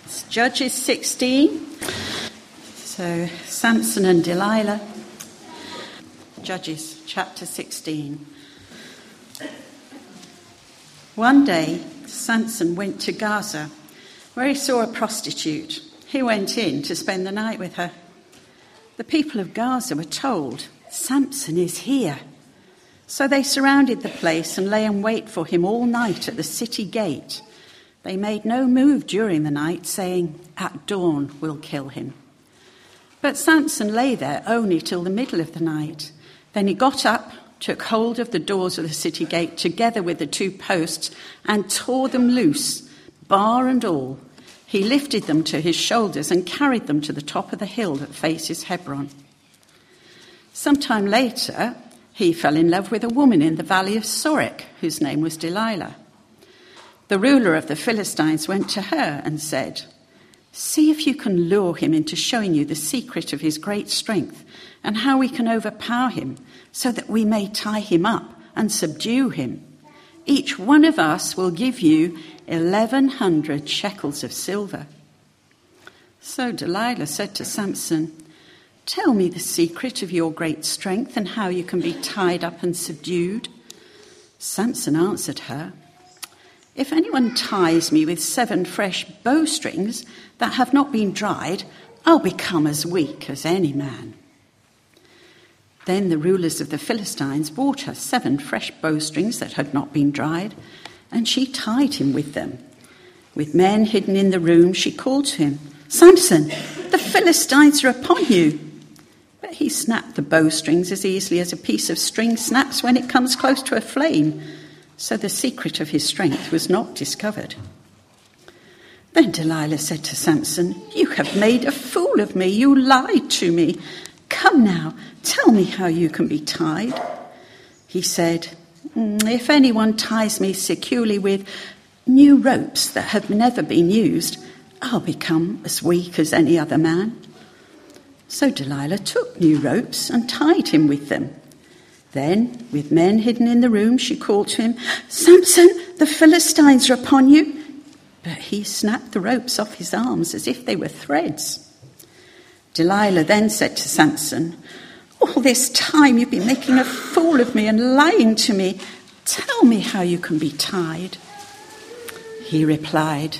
It's Judges 16. So Samson and Delilah. Judges chapter 16. One day, Samson went to Gaza, where he saw a prostitute. He went in to spend the night with her. The people of Gaza were told, "Samson is here." So they surrounded the place and lay in wait for him all night at the city gate. They made no move during the night, saying, "At dawn we'll kill him." But Samson lay there only till the middle of the night. Then he got up, took hold of the doors of the city gate together with the two posts, and tore them loose, bar and all. He lifted them to his shoulders and carried them to the top of the hill that faces Hebron. Sometime later, he fell in love with a woman in the valley of Sorek, whose name was Delilah. The ruler of the Philistines went to her and said, "See if you can lure him into showing you the secret of his great strength and how we can overpower him so that we may tie him up and subdue him. Each one of us will give you 1,100 shekels of silver." So Delilah said to Samson, "Tell me the secret of your great strength and how you can be tied up and subdued." Samson answered her, "If anyone ties me with 7 fresh bowstrings that have not been dried, I'll become as weak as any man." Then the rulers of the Philistines brought her 7 fresh bowstrings that had not been dried, and she tied him with them. With men hidden in the room, she called to him, "Samson, the Philistines are upon you." But he snapped the bowstrings as easily as a piece of string snaps when it comes close to a flame. So the secret of his strength was not discovered. Then Delilah said to Samson, "You have made a fool of me. You lied to me. Come now, tell me how you can be tied." He said, "If anyone ties me securely with new ropes that have never been used, I'll become as weak as any other man." So Delilah took new ropes and tied him with them. Then, with men hidden in the room, she called to him, "Samson, the Philistines are upon you." But he snapped the ropes off his arms as if they were threads. Delilah then said to Samson, "All this time you've been making a fool of me and lying to me. Tell me how you can be tied." He replied,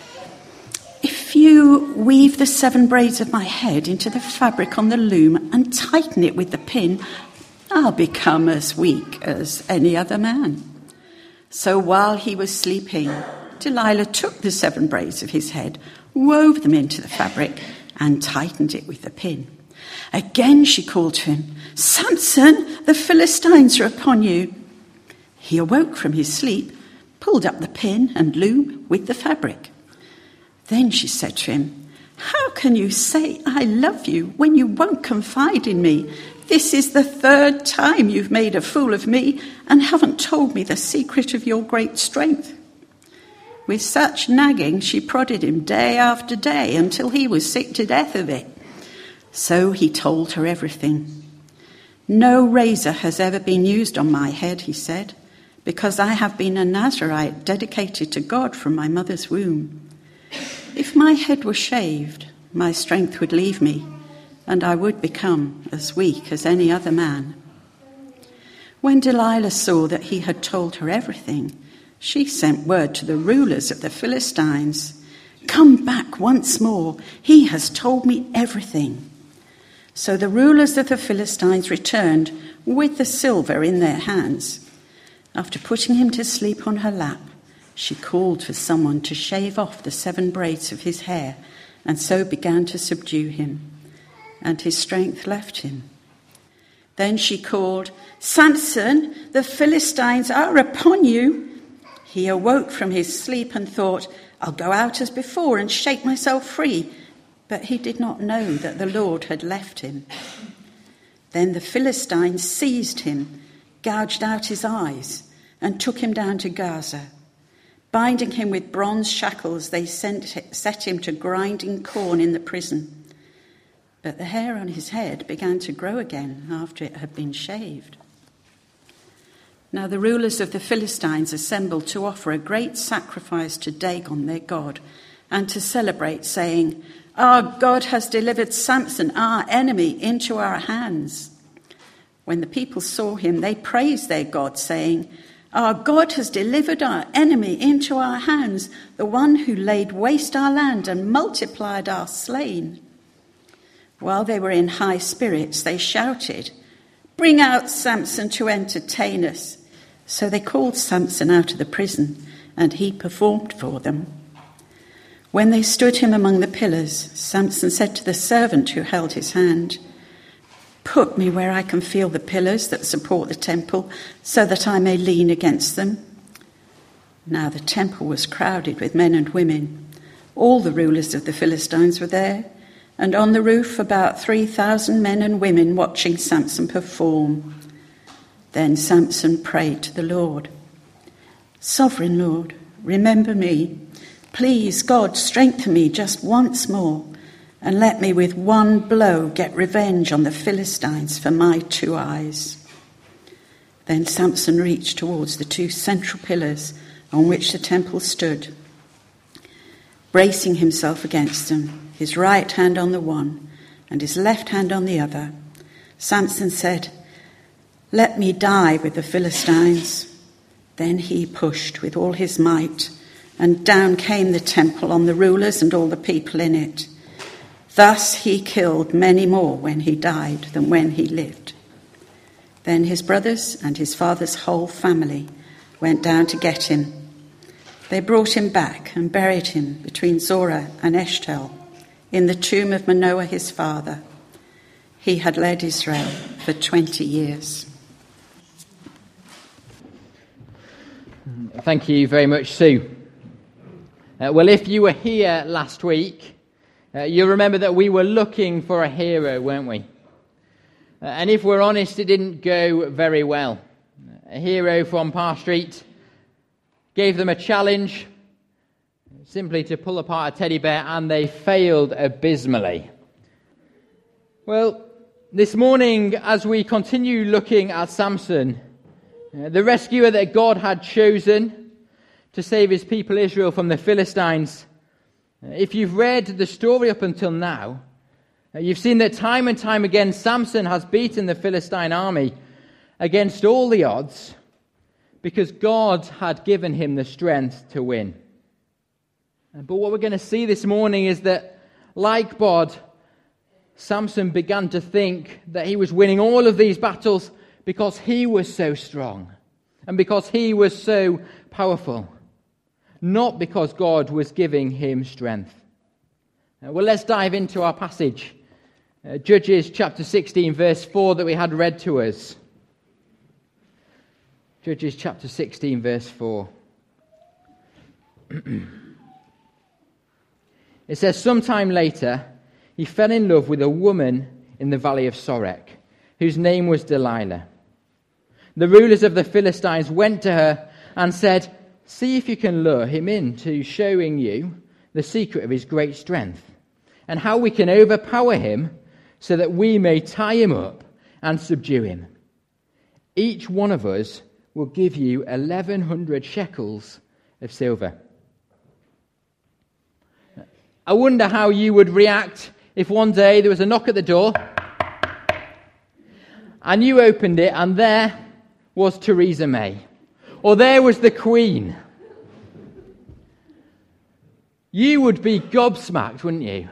"If you weave the 7 braids of my head into the fabric on the loom and tighten it with the pin, I'll become as weak as any other man." So while he was sleeping, Delilah took the 7 braids of his head, wove them into the fabric, and tightened it with the pin. Again she called to him, "Samson, the Philistines are upon you." He awoke from his sleep, pulled up the pin and loom with the fabric. Then she said to him, "How can you say I love you when you won't confide in me? This is the 3rd time you've made a fool of me and haven't told me the secret of your great strength." With such nagging, she prodded him day after day until he was sick to death of it. So he told her everything. "No razor has ever been used on my head," he said, "because I have been a Nazirite dedicated to God from my mother's womb. If my head were shaved, my strength would leave me, and I would become as weak as any other man." When Delilah saw that he had told her everything, she sent word to the rulers of the Philistines, "Come back once more. He has told me everything." So the rulers of the Philistines returned with the silver in their hands. After putting him to sleep on her lap, she called for someone to shave off the 7 braids of his hair, and so began to subdue him. And his strength left him. Then she called, "Samson, the Philistines are upon you." He awoke from his sleep and thought, "I'll go out as before and shake myself free." But he did not know that the Lord had left him. Then the Philistines seized him, gouged out his eyes, and took him down to Gaza. Binding him with bronze shackles, they set him to grinding corn in the prison. But the hair on his head began to grow again after it had been shaved. Now the rulers of the Philistines assembled to offer a great sacrifice to Dagon, their god, and to celebrate, saying, "Our God has delivered Samson, our enemy, into our hands." When the people saw him, they praised their God, saying, "Our God has delivered our enemy into our hands, the one who laid waste our land and multiplied our slain." While they were in high spirits, they shouted, "Bring out Samson to entertain us." So they called Samson out of the prison, and he performed for them. When they stood him among the pillars, Samson said to the servant who held his hand, "Put me where I can feel the pillars that support the temple, so that I may lean against them." Now the temple was crowded with men and women. All the rulers of the Philistines were there, and on the roof about 3,000 men and women watching Samson perform. Then Samson prayed to the Lord, "Sovereign Lord, remember me. Please, God, strengthen me just once more, and let me with one blow get revenge on the Philistines for my 2 eyes." Then Samson reached towards the 2 central pillars on which the temple stood. Bracing himself against them, his right hand on the one and his left hand on the other, Samson said, "Let me die with the Philistines." Then he pushed with all his might, and down came the temple on the rulers and all the people in it. Thus he killed many more when he died than when he lived. Then his brothers and his father's whole family went down to get him. They brought him back and buried him between Zorah and Eshtaol in the tomb of Manoah his father. He had led Israel for 20 years. Thank you very much, Sue. Well, if you were here last week, you'll remember that we were looking for a hero, weren't we? And if we're honest, it didn't go very well. A hero from Parr Street gave them a challenge, simply to pull apart a teddy bear, and they failed abysmally. Well, this morning, as we continue looking at Samson, the rescuer that God had chosen to save his people Israel from the Philistines, if you've read the story up until now, you've seen that time and time again Samson has beaten the Philistine army against all the odds because God had given him the strength to win. But what we're going to see this morning is that, like God, Samson began to think that he was winning all of these battles because he was so strong and because he was so powerful, not because God was giving him strength. Well, let's dive into our passage. Judges chapter 16, verse 4 that we had read to us. Judges chapter 16, verse 4. It says, "Sometime later, he fell in love with a woman in the valley of Sorek, whose name was Delilah. The rulers of the Philistines went to her and said, 'See if you can lure him into showing you the secret of his great strength, and how we can overpower him so that we may tie him up and subdue him. Each one of us will give you 1,100 shekels of silver.'" I wonder how you would react if one day there was a knock at the door and you opened it and there was Theresa May, or there was the Queen. You would be gobsmacked, wouldn't you?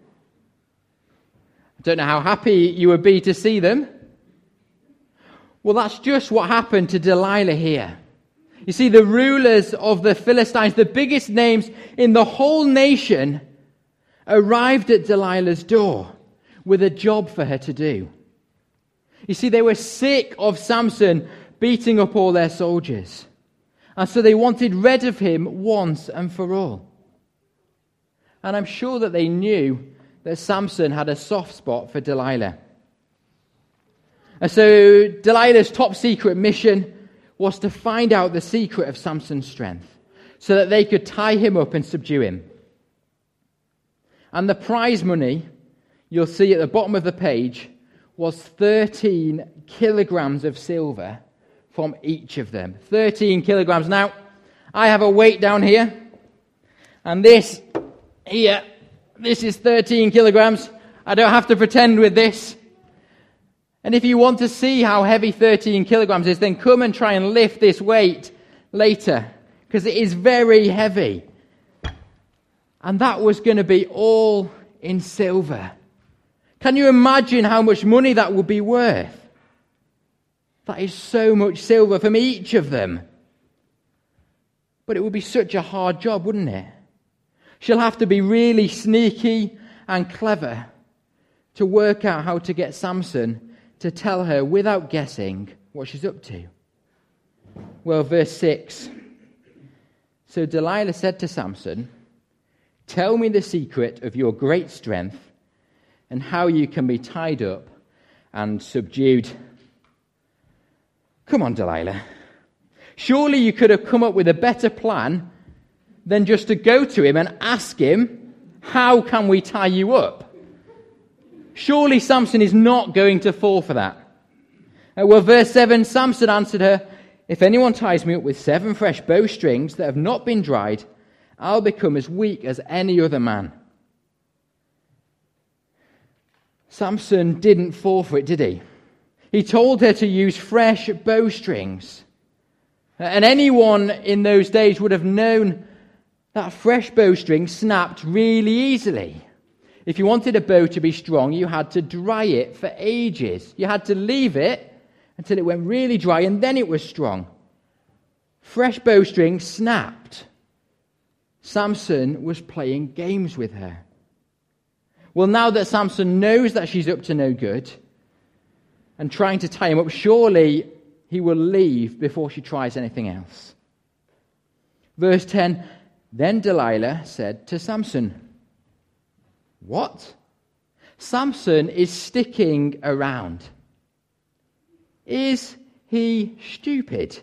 I don't know how happy you would be to see them. Well, that's just what happened to Delilah here. You see, the rulers of the Philistines, the biggest names in the whole nation, arrived at Delilah's door with a job for her to do. You see, they were sick of Samson beating up all their soldiers, and so they wanted rid of him once and for all. And I'm sure that they knew that Samson had a soft spot for Delilah. And so Delilah's top secret mission was to find out the secret of Samson's strength so that they could tie him up and subdue him. And the prize money, you'll see at the bottom of the page, was 13 kilograms of silver from each of them. 13 kilograms. Now, I have a weight down here, and this Here, this is 13 kilograms. I don't have to pretend with this. And if you want to see how heavy 13 kilograms is, then come and try and lift this weight later, because it is very heavy. And that was going to be all in silver. Can you imagine how much money that would be worth? That is so much silver from each of them. But it would be such a hard job, wouldn't it? She'll have to be really sneaky and clever to work out how to get Samson to tell her without guessing what she's up to. Well, verse 6. So Delilah said to Samson, "Tell me the secret of your great strength and how you can be tied up and subdued." Come on, Delilah. Surely you could have come up with a better plan than just to go to him and ask him, "How can we tie you up?" Surely Samson is not going to fall for that. Well, verse 7, Samson answered her, "If anyone ties me up with 7 fresh bowstrings that have not been dried, I'll become as weak as any other man." Samson didn't fall for it, did he? He told her to use fresh bowstrings. And anyone in those days would have known that fresh bowstring snapped really easily. If you wanted a bow to be strong, you had to dry it for ages. You had to leave it until it went really dry, and then it was strong. Fresh bowstring snapped. Samson was playing games with her. Well, now that Samson knows that she's up to no good and trying to tie him up, surely he will leave before she tries anything else. Verse 10, then Delilah said to Samson, "What? Samson is sticking around. Is he stupid?"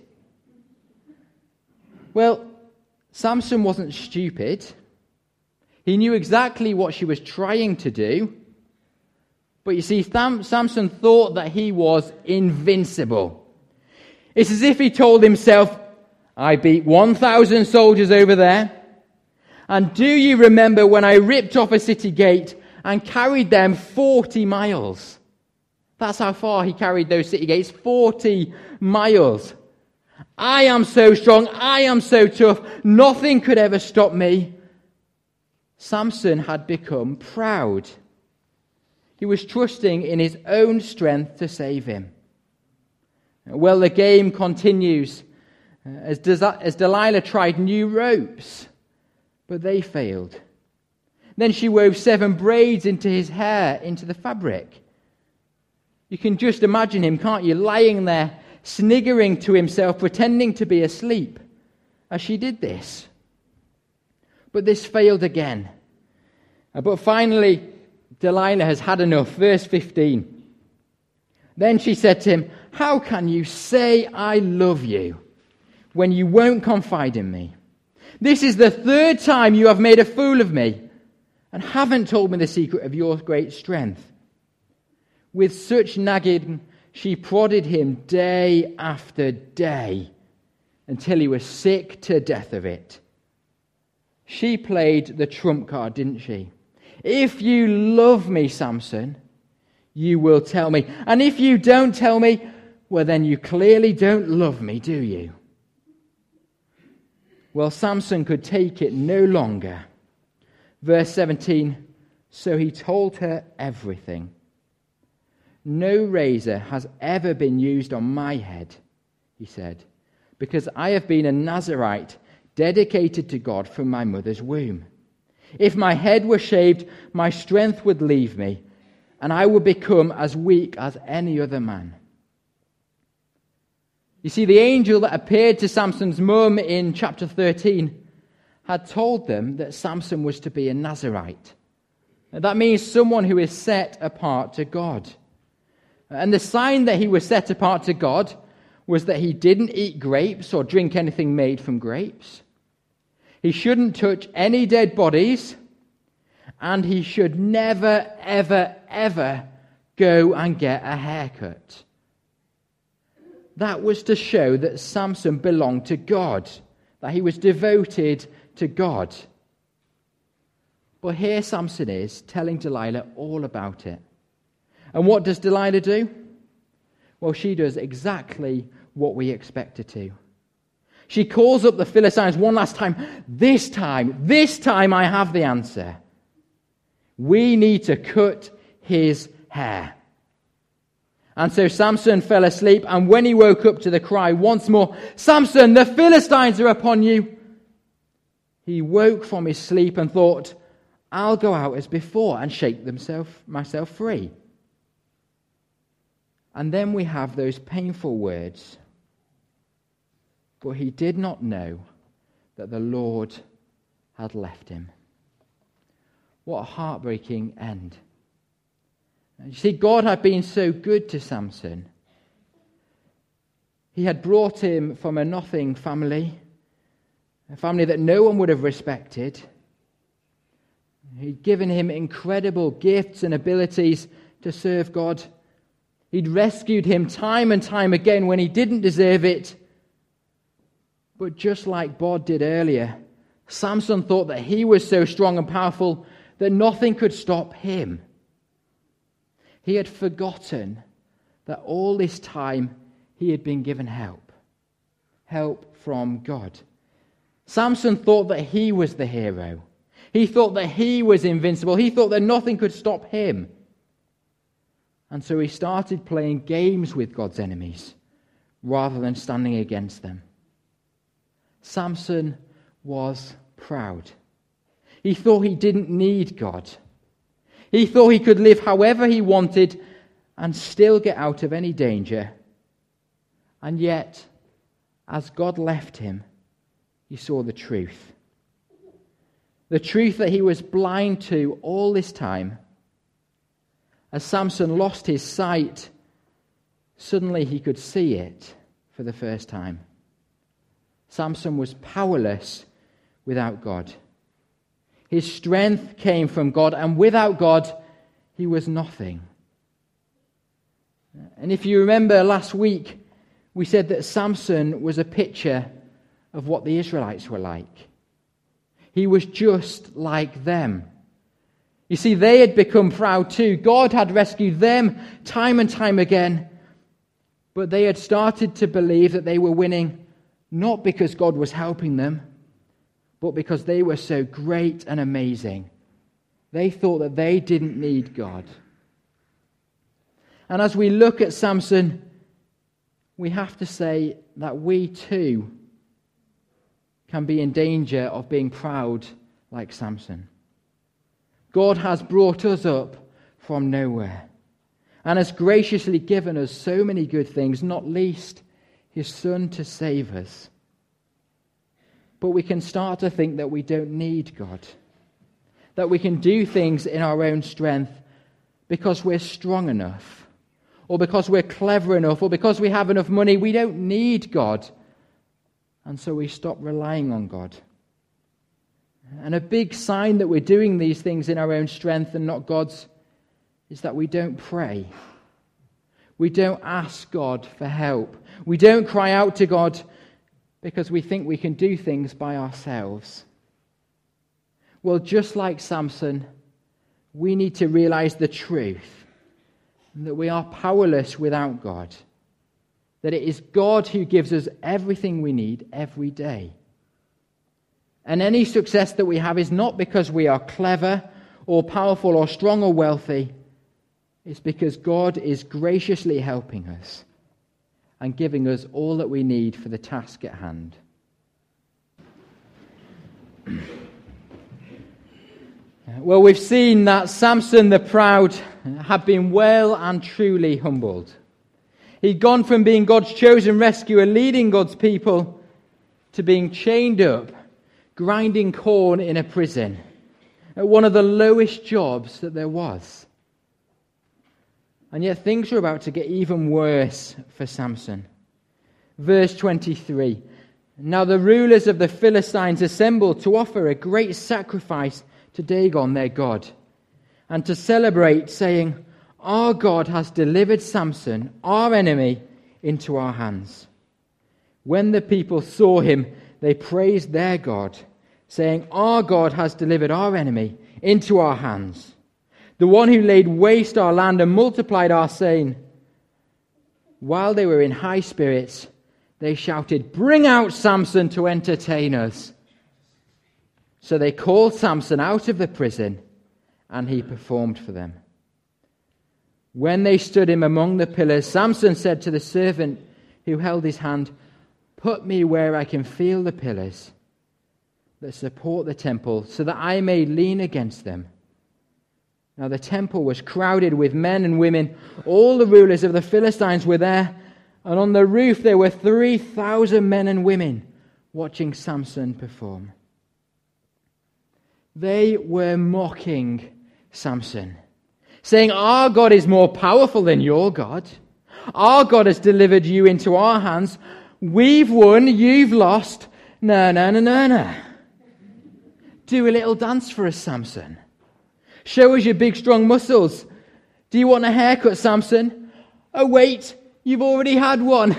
Well, Samson wasn't stupid. He knew exactly what she was trying to do. But you see, Samson thought that he was invincible. It's as if he told himself, "I beat 1,000 soldiers over there. And do you remember when I ripped off a city gate and carried them 40 miles? That's how far he carried those city gates, 40 miles. I am so strong, I am so tough, nothing could ever stop me." Samson had become proud. He was trusting in his own strength to save him. Well, the game continues as Delilah tried new ropes, but they failed. Then she wove 7 braids into his hair, into the fabric. You can just imagine him, can't you, lying there, sniggering to himself, pretending to be asleep as she did this. But this failed again. But finally, Delilah has had enough. Verse 15. Then she said to him, "How can you say I love you when you won't confide in me? This is the 3rd time you have made a fool of me and haven't told me the secret of your great strength." With such nagging, she prodded him day after day until he was sick to death of it. She played the trump card, didn't she? "If you love me, Samson, you will tell me. And if you don't tell me, well, then you clearly don't love me, do you?" Well, Samson could take it no longer. Verse 17, so he told her everything. "No razor has ever been used on my head," he said, "because I have been a Nazirite dedicated to God from my mother's womb. If my head were shaved, my strength would leave me, and I would become as weak as any other man." You see, the angel that appeared to Samson's mum in chapter 13 had told them that Samson was to be a Nazirite. That means someone who is set apart to God. And the sign that he was set apart to God was that he didn't eat grapes or drink anything made from grapes. He shouldn't touch any dead bodies, and he should never, ever, ever go and get a haircut. That was to show that Samson belonged to God, that he was devoted to God. But here Samson is telling Delilah all about it. And what does Delilah do? Well, she does exactly what we expect her to. She calls up the Philistines one last time. This time I have the answer. We need to cut his hair. And so Samson fell asleep, and when he woke up to the cry once more, Samson, the Philistines are upon you, he woke from his sleep and thought, I'll go out as before and shake myself free. And then we have those painful words. But he did not know that the Lord had left him. What a heartbreaking end. You see, God had been so good to Samson. He had brought him from a nothing family, a family that no one would have respected. He'd given him incredible gifts and abilities to serve God. He'd rescued him time and time again when he didn't deserve it. But just like God did earlier, Samson thought that he was so strong and powerful that nothing could stop him. He had forgotten that all this time he had been given help from God. Samson thought that he was the hero. He thought that he was invincible. He thought that nothing could stop him. And so he started playing games with God's enemies rather than standing against them. Samson was proud. He thought he didn't need God. He thought he could live however he wanted and still get out of any danger. And yet, as God left him, he saw the truth. The truth that he was blind to all this time. As Samson lost his sight, suddenly he could see it for the first time. Samson was powerless without God. His strength came from God, and without God, he was nothing. And if you remember last week, we said that Samson was a picture of what the Israelites were like. He was just like them. You see, they had become proud too. God had rescued them time and time again, but they had started to believe that they were winning not because God was helping them, but because they were so great and amazing. They thought that they didn't need God. And as we look at Samson, we have to say that we too can be in danger of being proud like Samson. God has brought us up from nowhere and has graciously given us so many good things, not least his Son to save us. But we can start to think that we don't need God, that we can do things in our own strength because we're strong enough, or because we're clever enough, or because we have enough money. We don't need God. And so we stop relying on God. And a big sign that we're doing these things in our own strength and not God's is that we don't pray. We don't ask God for help. We don't cry out to God because we think we can do things by ourselves. Well, just like Samson, we need to realize the truth, that we are powerless without God, that it is God who gives us everything we need every day. And any success that we have is not because we are clever or powerful or strong or wealthy. It's because God is graciously helping us and giving us all that we need for the task at hand. Well, we've seen that Samson the proud had been well and truly humbled. He'd gone from being God's chosen rescuer, leading God's people, to being chained up, grinding corn in a prison, at one of the lowest jobs that there was. And yet things were about to get even worse for Samson. Verse 23. Now the rulers of the Philistines assembled to offer a great sacrifice to Dagon their god, and to celebrate, saying, Our God has delivered Samson, our enemy, into our hands. When the people saw him, they praised their God, saying, Our God has delivered our enemy into our hands. The one who laid waste our land and multiplied our slain. While they were in high spirits, they shouted, 'Bring out Samson to entertain us.' So they called Samson out of the prison, and he performed for them. When they stood him among the pillars, Samson said to the servant who held his hand, 'Put me where I can feel the pillars that support the temple, so that I may lean against them.' Now the temple was crowded with men and women. All the rulers of the Philistines were there, and on the roof there were 3,000 men and women watching Samson perform. They were mocking Samson, saying, 'Our God is more powerful than your God. Our God has delivered you into our hands. We've won, you've lost. No. Do a little dance for us, Samson. Show us your big, strong muscles. Do you want a haircut, Samson? Oh, wait, you've already had one.'"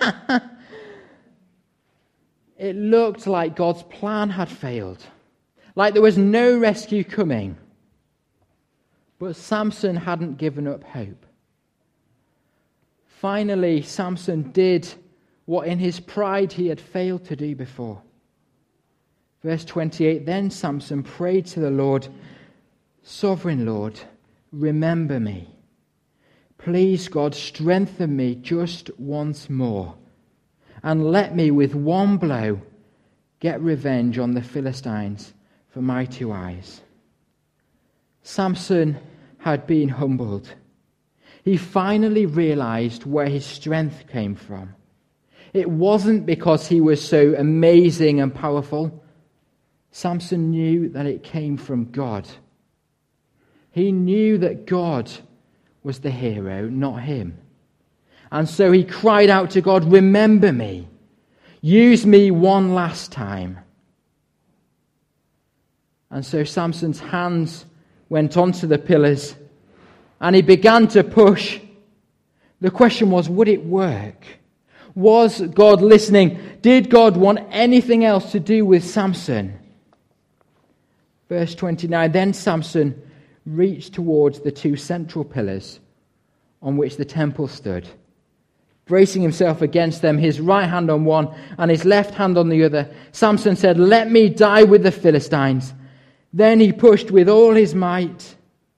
It looked like God's plan had failed, like there was no rescue coming. But Samson hadn't given up hope. Finally, Samson did what in his pride he had failed to do before. Verse 28, "Then Samson prayed to the Lord, 'Sovereign Lord, remember me. Please, God, strengthen me just once more, and let me with one blow get revenge on the Philistines for my 2 eyes.'" Samson had been humbled. He finally realized where his strength came from. It wasn't because he was so amazing and powerful. Samson knew that it came from God. He knew that God was the hero, not him. And so he cried out to God, "Remember me. Use me one last time." And so Samson's hands went onto the pillars and he began to push. The question was, would it work? Was God listening? Did God want anything else to do with Samson? Verse 29, "Then Samson reached towards the 2 central pillars on which the temple stood. Bracing himself against them, his right hand on one and his left hand on the other, Samson said, 'Let me die with the Philistines.' Then he pushed with all his might,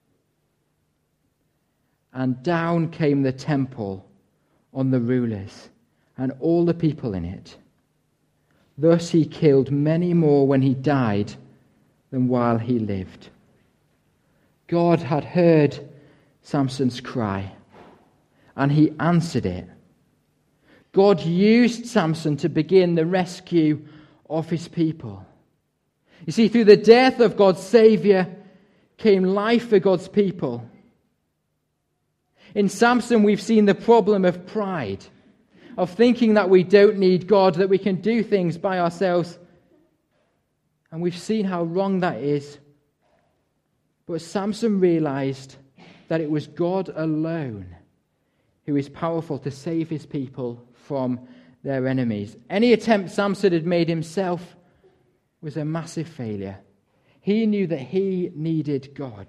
and down came the temple on the rulers and all the people in it. Thus he killed many more when he died than while he lived." God had heard Samson's cry, and he answered it. God used Samson to begin the rescue of his people. You see, through the death of God's Savior came life for God's people. In Samson, we've seen the problem of pride, of thinking that we don't need God, that we can do things by ourselves. And we've seen how wrong that is. But Samson realized that it was God alone who is powerful to save his people from their enemies. Any attempt Samson had made himself was a massive failure. He knew that he needed God.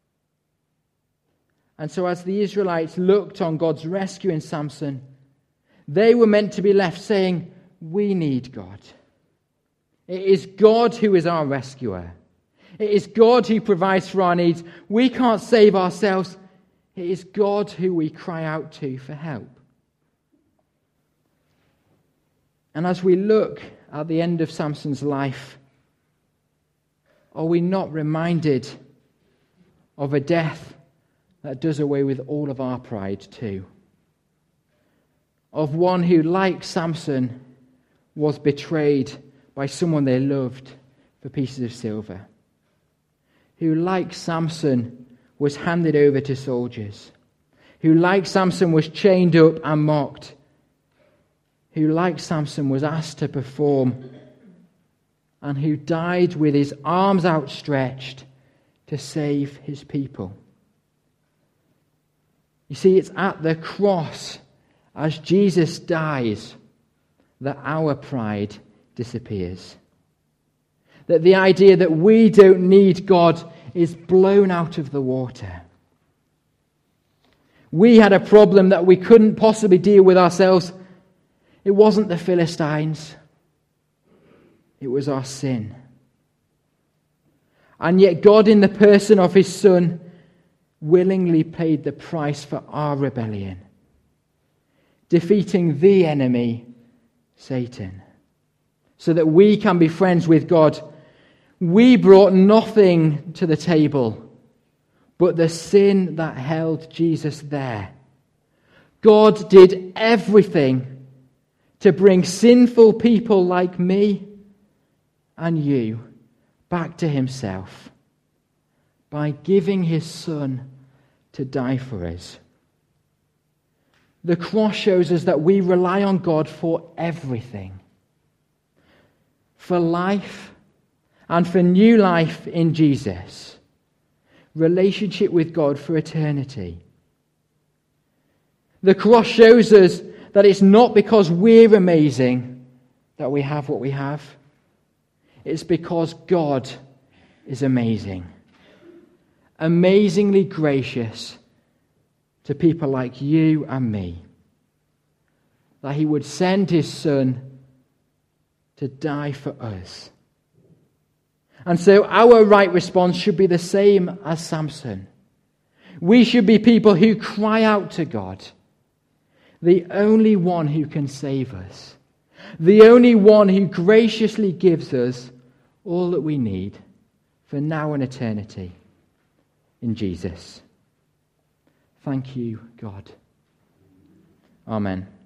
And so as the Israelites looked on God's rescue in Samson, they were meant to be left saying, "We need God. It is God who is our rescuer. It is God who provides for our needs. We can't save ourselves. It is God who we cry out to for help." And as we look at the end of Samson's life, are we not reminded of a death that does away with all of our pride too? Of one who, like Samson, was betrayed by someone they loved for pieces of silver. Who, like Samson, was handed over to soldiers. Who, like Samson, was chained up and mocked. Who, like Samson, was asked to perform. And who died with his arms outstretched to save his people. You see, it's at the cross, as Jesus dies, that our pride disappears. That the idea that we don't need God is blown out of the water. We had a problem that we couldn't possibly deal with ourselves. It wasn't the Philistines. It was our sin. And yet God, in the person of his Son, willingly paid the price for our rebellion, defeating the enemy, Satan, so that we can be friends with God. We brought nothing to the table but the sin that held Jesus there. God did everything to bring sinful people like me and you back to himself by giving his Son to die for us. The cross shows us that we rely on God for everything. For life and for new life in Jesus. Relationship with God for eternity. The cross shows us that it's not because we're amazing that we have what we have. It's because God is amazing. Amazingly gracious to people like you and me. That he would send his Son to die for us. And so our right response should be the same as Samson. We should be people who cry out to God, the only one who can save us, the only one who graciously gives us all that we need for now and eternity in Jesus. Thank you, God. Amen.